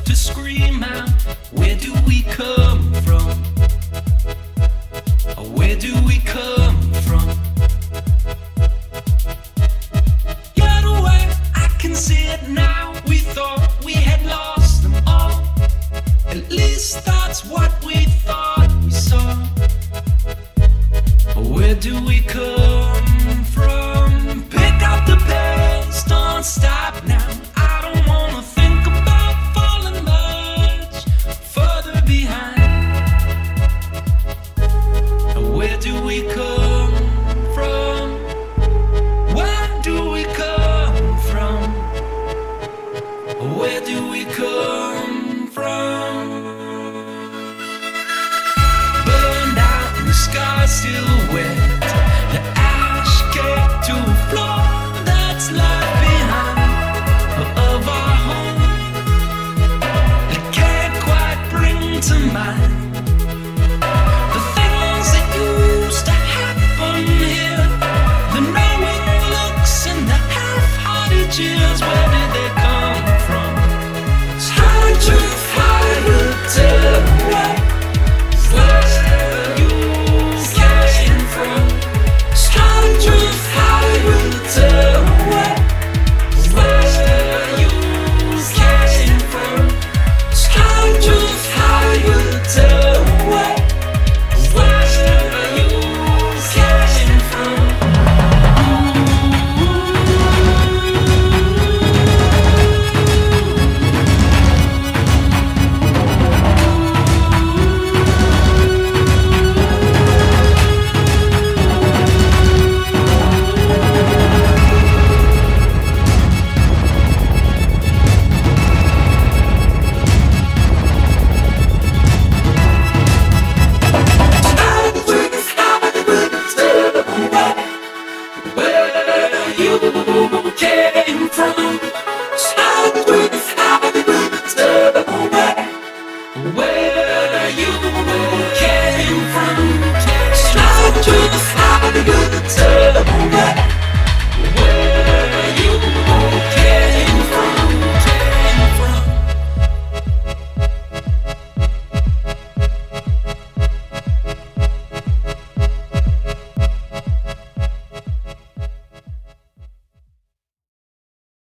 to scream out, where do we come from? Where do we come from? Get away, I can see it now. We thought we had lost them all. At least that's what we thought we saw. Where do we come from? Pick up the pace, don't stop now. I don't wanna think about falling much further behind. Where do we come from? Where do we come from? Where do we come from? Burned out and the scars still wet. The ash cake to a floor that's left behind of our home. I can't quite bring to mind the things that used to happen here. The knowing looks and the half-hearted cheers. Where did they come from? It's hard to find a tell where you came from. It's hard to find a tell where you came from. It's hard to find a tell where you came from. You came from. Start with how you tell where you came from. Start with how you tell.